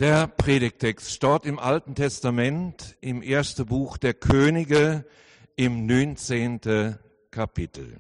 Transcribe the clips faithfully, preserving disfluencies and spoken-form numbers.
Der Predigtext steht im Alten Testament, im ersten Buch der Könige, im neunzehnten Kapitel.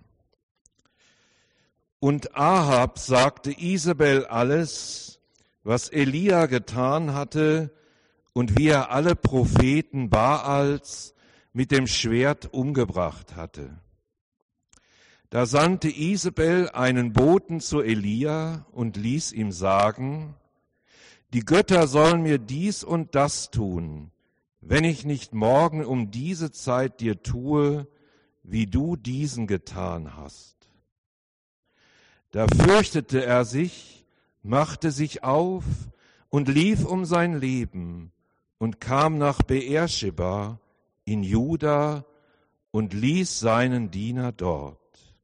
Und Ahab sagte Isabel alles, was Elia getan hatte und wie er alle Propheten Baals mit dem Schwert umgebracht hatte. Da sandte Isabel einen Boten zu Elia und ließ ihm sagen: Die Götter sollen mir dies und das tun, wenn ich nicht morgen um diese Zeit dir tue, wie du diesen getan hast. Da fürchtete er sich, machte sich auf und lief um sein Leben und kam nach Beersheba in Juda und ließ seinen Diener dort.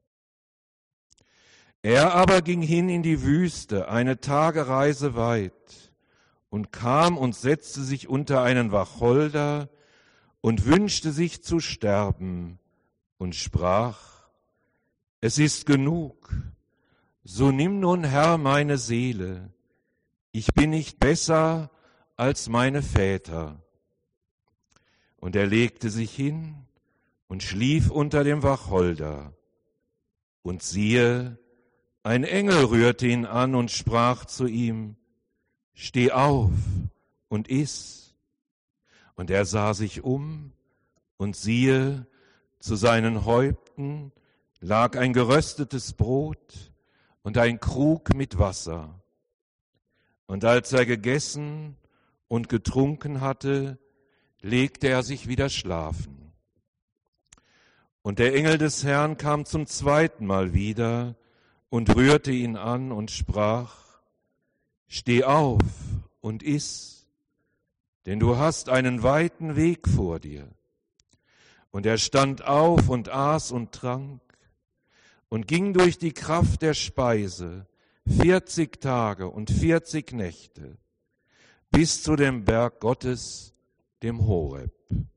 Er aber ging hin in die Wüste, eine Tagereise weit, und kam und setzte sich unter einen Wacholder und wünschte sich zu sterben und sprach: Es ist genug, so nimm nun, Herr, meine Seele, ich bin nicht besser als meine Väter. Und er legte sich hin und schlief unter dem Wacholder. Und siehe, ein Engel rührte ihn an und sprach zu ihm: Steh auf und iss. Und er sah sich um, und siehe, zu seinen Häupten lag ein geröstetes Brot und ein Krug mit Wasser. Und als er gegessen und getrunken hatte, legte er sich wieder schlafen. Und der Engel des Herrn kam zum zweiten Mal wieder und rührte ihn an und sprach: Steh auf und iss, denn du hast einen weiten Weg vor dir. Und er stand auf und aß und trank und ging durch die Kraft der Speise vierzig Tage und vierzig Nächte bis zu dem Berg Gottes, dem Horeb.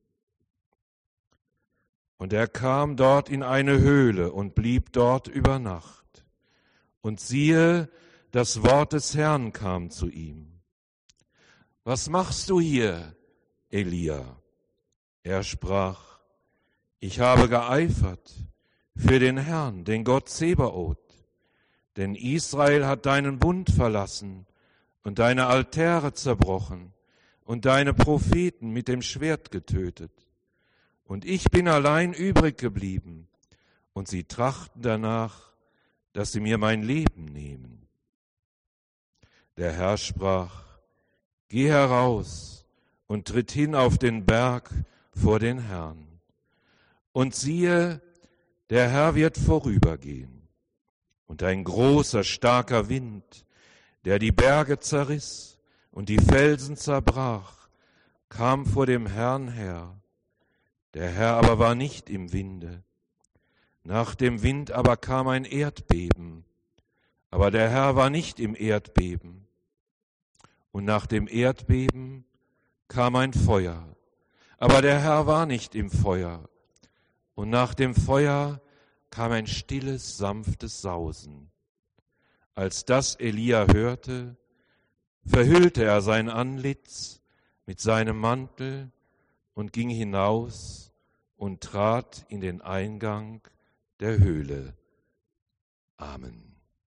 Und er kam dort in eine Höhle und blieb dort über Nacht. Und siehe, das Wort des Herrn kam zu ihm: Was machst du hier, Elia? Er sprach: Ich habe geeifert für den Herrn, den Gott Zebaoth. Denn Israel hat deinen Bund verlassen und deine Altäre zerbrochen und deine Propheten mit dem Schwert getötet. Und ich bin allein übrig geblieben, und sie trachten danach, dass sie mir mein Leben nehmen. Der Herr sprach: Geh heraus und tritt hin auf den Berg vor den Herrn. Und siehe, der Herr wird vorübergehen. Und ein großer, starker Wind, der die Berge zerriss und die Felsen zerbrach, kam vor dem Herrn her. Der Herr aber war nicht im Winde. Nach dem Wind aber kam ein Erdbeben, aber der Herr war nicht im Erdbeben. Und nach dem Erdbeben kam ein Feuer, aber der Herr war nicht im Feuer. Und nach dem Feuer kam ein stilles, sanftes Sausen. Als das Elia hörte, verhüllte er sein Antlitz mit seinem Mantel und ging hinaus und trat in den Eingang der Höhle. Amen.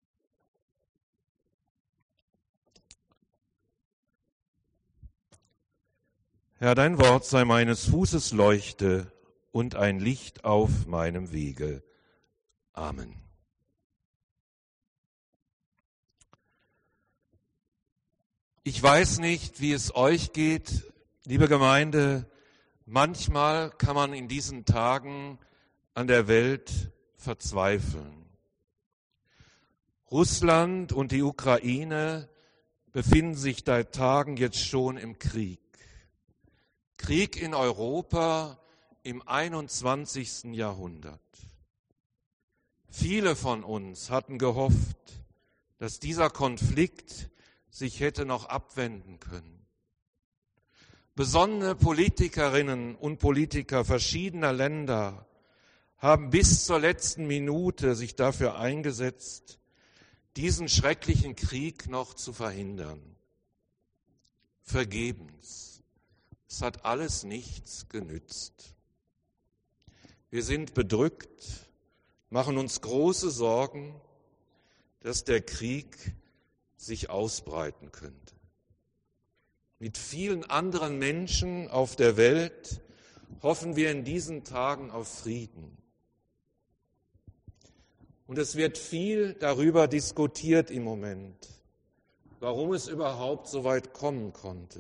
Herr, dein Wort sei meines Fußes Leuchte und ein Licht auf meinem Wege. Amen. Ich weiß nicht, wie es euch geht, liebe Gemeinde. Manchmal kann man in diesen Tagen an der Welt verzweifeln. Russland und die Ukraine befinden sich seit Tagen jetzt schon im Krieg. Krieg in Europa im einundzwanzigsten Jahrhundert. Viele von uns hatten gehofft, dass dieser Konflikt sich hätte noch abwenden können. Besonnene Politikerinnen und Politiker verschiedener Länder haben bis zur letzten Minute sich dafür eingesetzt, diesen schrecklichen Krieg noch zu verhindern. vergebens. Es hat alles nichts genützt. Wir sind bedrückt, machen uns große Sorgen, dass der Krieg sich ausbreiten könnte. Mit vielen anderen Menschen auf der Welt hoffen wir in diesen Tagen auf Frieden. Und es wird viel darüber diskutiert im Moment, warum es überhaupt so weit kommen konnte.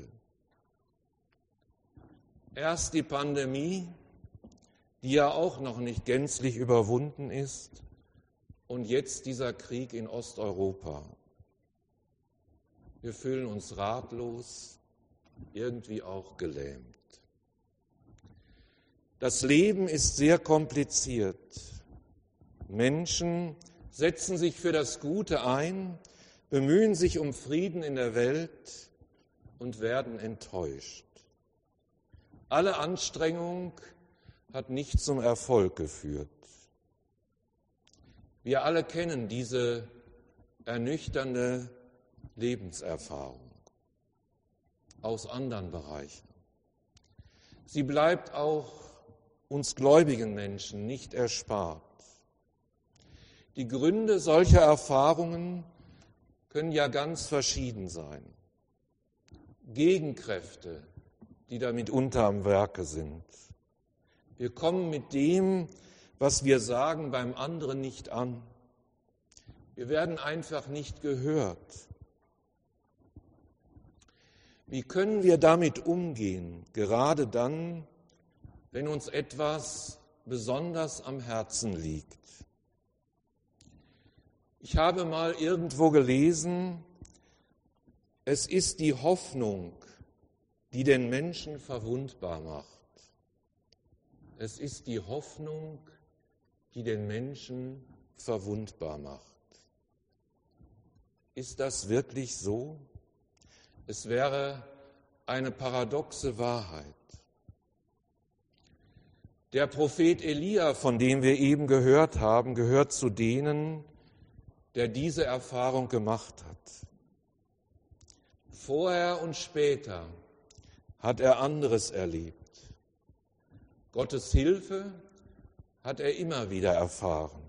Erst die Pandemie, die ja auch noch nicht gänzlich überwunden ist, und jetzt dieser Krieg in Osteuropa. Wir fühlen uns ratlos, irgendwie auch gelähmt. Das Leben ist sehr kompliziert. Menschen setzen sich für das Gute ein, bemühen sich um Frieden in der Welt und werden enttäuscht. Alle Anstrengung hat nicht zum Erfolg geführt. Wir alle kennen diese ernüchternde Lebenserfahrung aus anderen Bereichen. Sie bleibt auch uns gläubigen Menschen nicht erspart. Die Gründe solcher Erfahrungen können ja ganz verschieden sein. Gegenkräfte, die da mitunter am Werke sind. Wir kommen mit dem, was wir sagen, beim anderen nicht an. Wir werden einfach nicht gehört. Wie können wir damit umgehen, gerade dann, wenn uns etwas besonders am Herzen liegt? Ich habe mal irgendwo gelesen, es ist die Hoffnung, die den Menschen verwundbar macht. Es ist die Hoffnung, die den Menschen verwundbar macht. Ist das wirklich so? Es wäre eine paradoxe Wahrheit. Der Prophet Elia, von dem wir eben gehört haben, gehört zu denen, der diese Erfahrung gemacht hat. Vorher und später hat er anderes erlebt. Gottes Hilfe hat er immer wieder erfahren.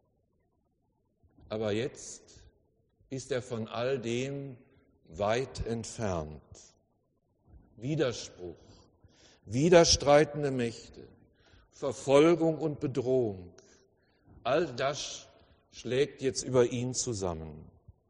Aber jetzt ist er von all dem weit entfernt. Widerspruch, widerstreitende Mächte, Verfolgung und Bedrohung, all das schlägt jetzt über ihn zusammen.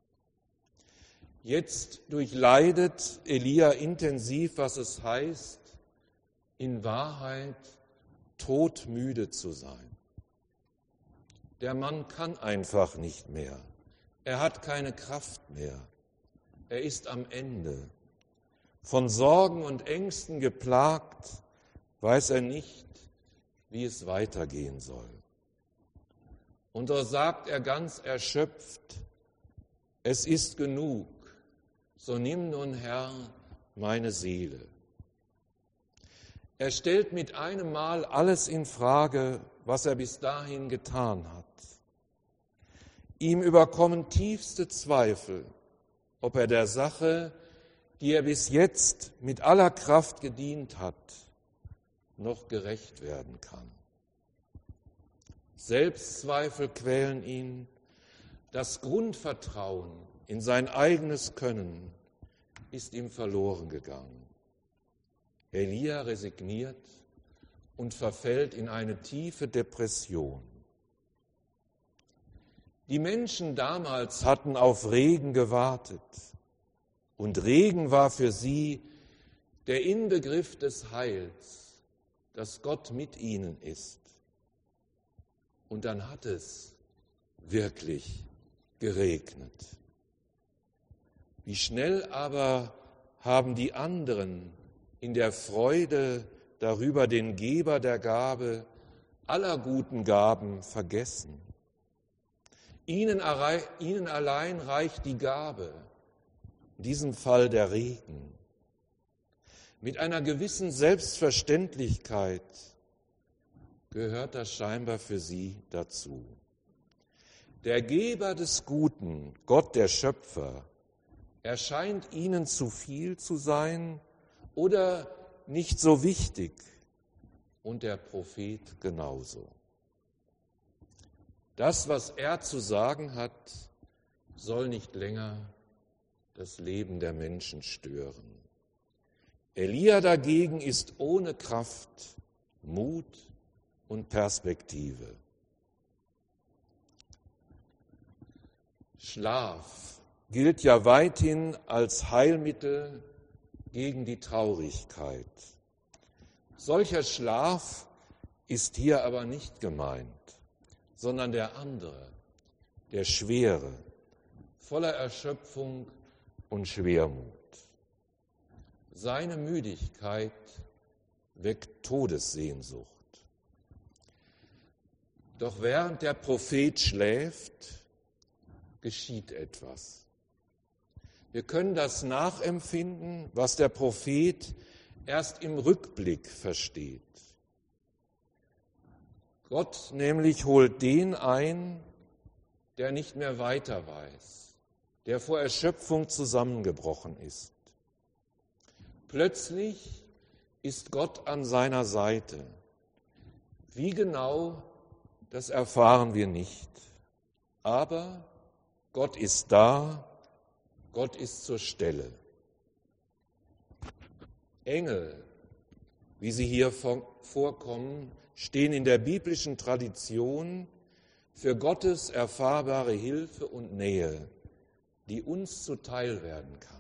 Jetzt durchleidet Elia intensiv, was es heißt, in Wahrheit todmüde zu sein. Der Mann kann einfach nicht mehr. Er hat keine Kraft mehr. Er ist am Ende. Von Sorgen und Ängsten geplagt, weiß er nicht, wie es weitergehen soll. Und so sagt er ganz erschöpft, es ist genug, so nimm nun, Herr, meine Seele. Er stellt mit einem Mal alles in Frage, was er bis dahin getan hat. Ihm überkommen tiefste Zweifel, ob er der Sache, die er bis jetzt mit aller Kraft gedient hat, noch gerecht werden kann. Selbstzweifel quälen ihn, das Grundvertrauen in sein eigenes Können ist ihm verloren gegangen. Elia resigniert und verfällt in eine tiefe Depression. Die Menschen damals hatten auf Regen gewartet und Regen war für sie der Inbegriff des Heils, dass Gott mit ihnen ist. Und dann hat es wirklich geregnet. Wie schnell aber haben die anderen in der Freude darüber den Geber der Gabe aller guten Gaben vergessen. Ihnen, ihnen allein reicht die Gabe, in diesem Fall der Regen. Mit einer gewissen Selbstverständlichkeit gehört das scheinbar für sie dazu. Der Geber des Guten, Gott der Schöpfer, erscheint ihnen zu viel zu sein oder nicht so wichtig, und der Prophet genauso. Das, was er zu sagen hat, soll nicht länger das Leben der Menschen stören. Elia dagegen ist ohne Kraft, Mut und Perspektive. Schlaf gilt ja weithin als Heilmittel gegen die Traurigkeit. Solcher Schlaf ist hier aber nicht gemeint, sondern der andere, der schwere, voller Erschöpfung und Schwermut. Seine Müdigkeit weckt Todessehnsucht. Doch während der Prophet schläft, geschieht etwas. Wir können das nachempfinden, was der Prophet erst im Rückblick versteht. Gott nämlich holt den ein, der nicht mehr weiter weiß, der vor Erschöpfung zusammengebrochen ist. Plötzlich ist Gott an seiner Seite. Wie genau, das erfahren wir nicht. Aber Gott ist da, Gott ist zur Stelle. Engel, wie sie hier vorkommen, stehen in der biblischen Tradition für Gottes erfahrbare Hilfe und Nähe, die uns zuteil werden kann.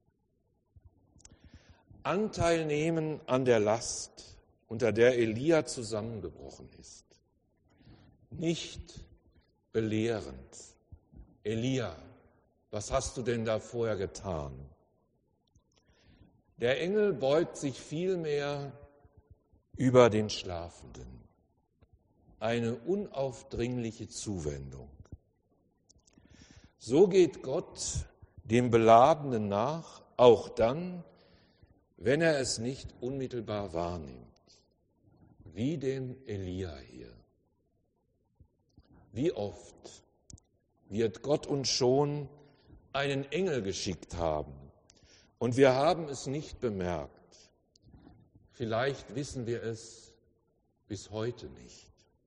Anteil nehmen an der Last, unter der Elia zusammengebrochen ist. Nicht belehrend. Elia, was hast du denn da vorher getan? Der Engel beugt sich vielmehr über den Schlafenden. Eine unaufdringliche Zuwendung. So geht Gott dem Beladenen nach, auch dann, wenn er es nicht unmittelbar wahrnimmt. Wie dem Elia hier. Wie oft wird Gott uns schon einen Engel geschickt haben und wir haben es nicht bemerkt. Vielleicht wissen wir es bis heute nicht.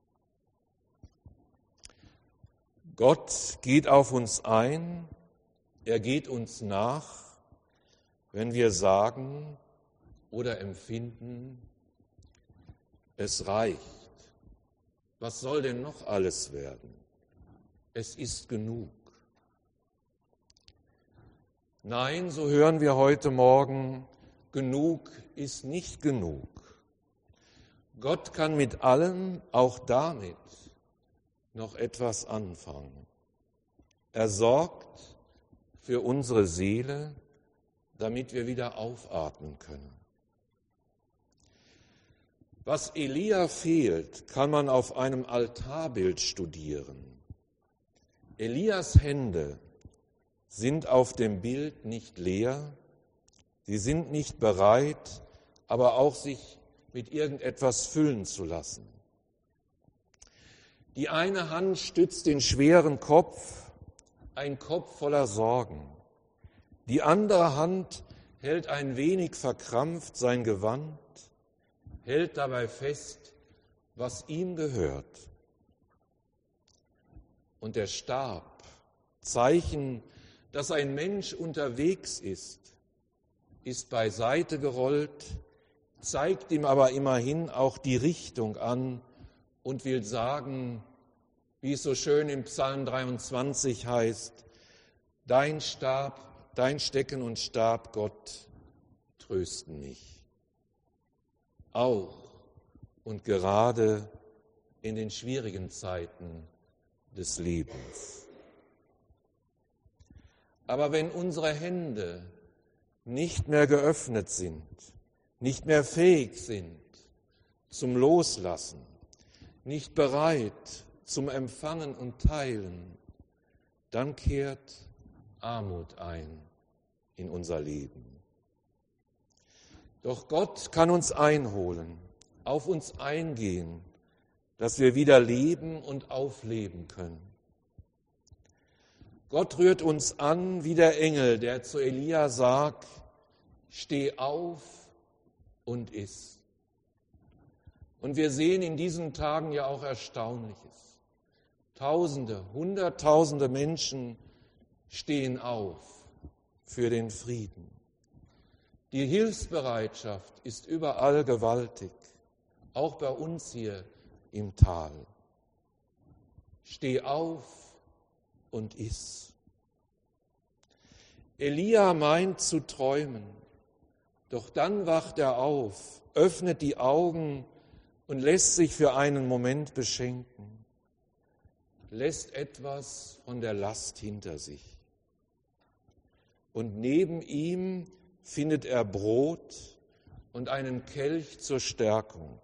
Gott geht auf uns ein, er geht uns nach, wenn wir sagen oder empfinden, es reicht. Was soll denn noch alles werden? Es ist genug. Nein, so hören wir heute Morgen, genug ist nicht genug. Gott kann mit allem, auch damit, noch etwas anfangen. Er sorgt für unsere Seele, damit wir wieder aufatmen können. Was Elia fehlt, kann man auf einem Altarbild studieren. Elias Hände sind auf dem Bild nicht leer, sie sind nicht bereit, aber auch sich mit irgendetwas füllen zu lassen. Die eine Hand stützt den schweren Kopf, ein Kopf voller Sorgen. Die andere Hand hält ein wenig verkrampft sein Gewand, hält dabei fest, was ihm gehört. Und der Stab, Zeichen, dass ein Mensch unterwegs ist, ist beiseite gerollt, zeigt ihm aber immerhin auch die Richtung an und will sagen, wie es so schön im Psalm dreiundzwanzig heißt, dein Stab, dein Stecken und Stab, Gott, trösten mich. Auch und gerade in den schwierigen Zeiten des Lebens. Aber wenn unsere Hände nicht mehr geöffnet sind, nicht mehr fähig sind zum Loslassen, nicht bereit zum Empfangen und Teilen, dann kehrt Armut ein in unser Leben. Doch Gott kann uns einholen, auf uns eingehen, dass wir wieder leben und aufleben können. Gott rührt uns an wie der Engel, der zu Elia sagt, steh auf und iss. Und wir sehen in diesen Tagen ja auch Erstaunliches. Tausende, Hunderttausende Menschen stehen auf für den Frieden. Die Hilfsbereitschaft ist überall gewaltig, auch bei uns hier im Tal. Steh auf und iss. Elia meint zu träumen, doch dann wacht er auf, öffnet die Augen und lässt sich für einen Moment beschenken, lässt etwas von der Last hinter sich. Und neben ihm findet er Brot und einen Kelch zur Stärkung.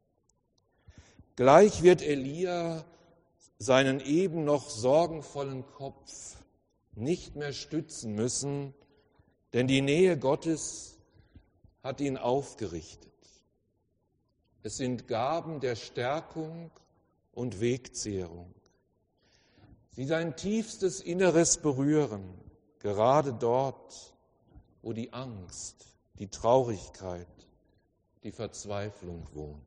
Gleich wird Elia seinen eben noch sorgenvollen Kopf nicht mehr stützen müssen, denn die Nähe Gottes hat ihn aufgerichtet. Es sind Gaben der Stärkung und Wegzehrung, die sein tiefstes Inneres berühren, gerade dort, wo die Angst, die Traurigkeit, die Verzweiflung wohnt.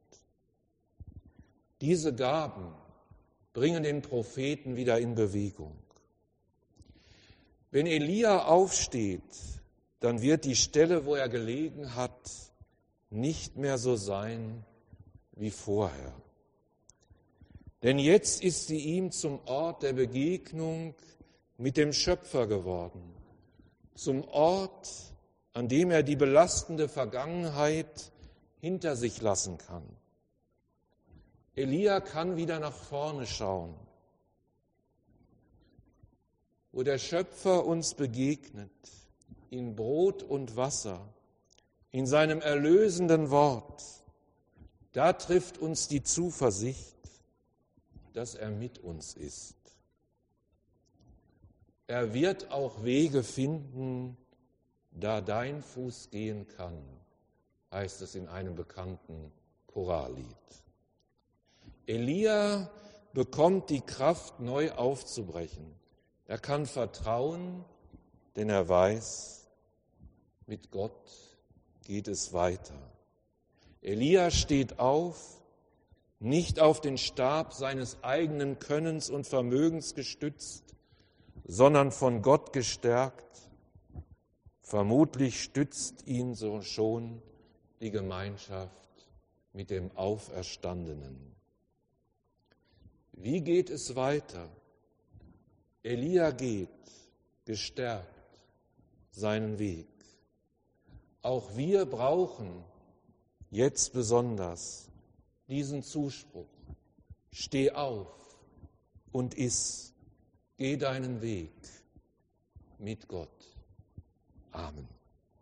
Diese Gaben bringen den Propheten wieder in Bewegung. Wenn Elia aufsteht, dann wird die Stelle, wo er gelegen hat, nicht mehr so sein wie vorher. Denn jetzt ist sie ihm zum Ort der Begegnung mit dem Schöpfer geworden, zum Ort, an dem er die belastende Vergangenheit hinter sich lassen kann. Elia kann wieder nach vorne schauen, wo der Schöpfer uns begegnet, in Brot und Wasser, in seinem erlösenden Wort. Da trifft uns die Zuversicht, dass er mit uns ist. Er wird auch Wege finden, da dein Fuß gehen kann, heißt es in einem bekannten Chorallied. Elia bekommt die Kraft, neu aufzubrechen. Er kann vertrauen, denn er weiß, mit Gott geht es weiter. Elia steht auf, nicht auf den Stab seines eigenen Könnens und Vermögens gestützt, sondern von Gott gestärkt. Vermutlich stützt ihn so schon die Gemeinschaft mit dem Auferstandenen. Wie geht es weiter? Elia geht, gestärkt, seinen Weg. Auch wir brauchen jetzt besonders diesen Zuspruch. Steh auf und iss, geh deinen Weg mit Gott. Amen.